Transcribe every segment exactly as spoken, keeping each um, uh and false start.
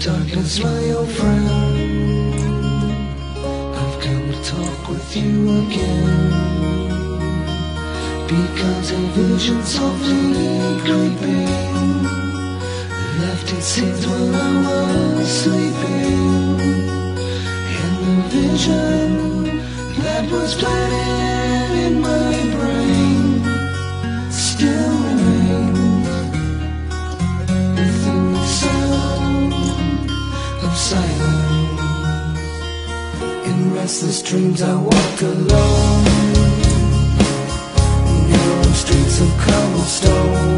darkness, my old friend, I've come to talk with you again, because a vision softly creeping left its seeds while I was sleeping, and the vision that was planted in my brain still remains within the sound of silence. In restless dreams I walk alone, narrow streets of cobblestone,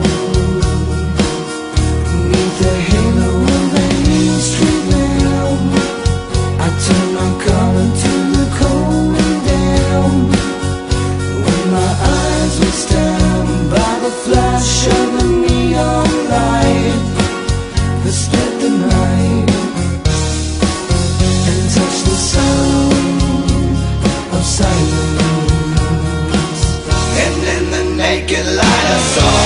beneath the halo of a street lamp. I turn my collar to the cold and damp, when my eyes were stabbed by the flash of a neon light that split the night and touched the sound of silence. And in the naked light I saw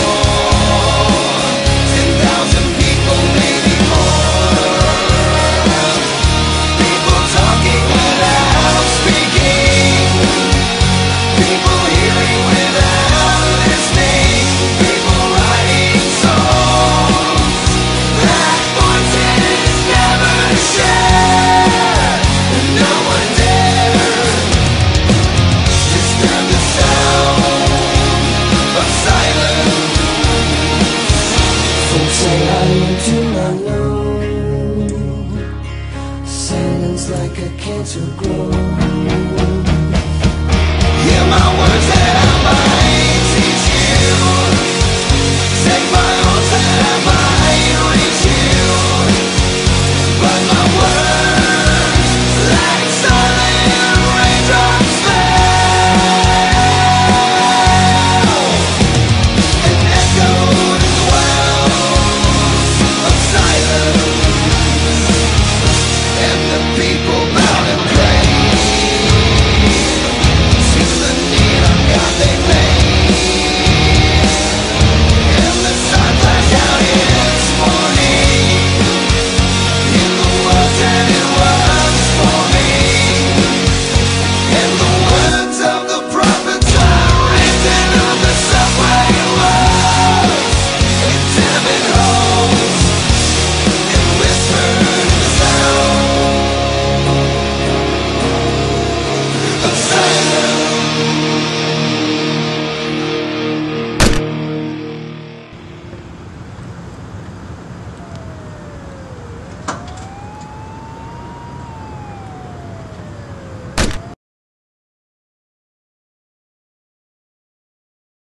ten thousand people, maybe more, people talking without speaking, people hearing without listening, people writing songs that voices never shared, and no one dared disturb the sound of silence. Folks say I am too unknown, silence like a cancer grows. Hear my words that I might teach you, take my oath that I might reach you, but my words like silent raindrops fell and echoed in wells of silence, and the people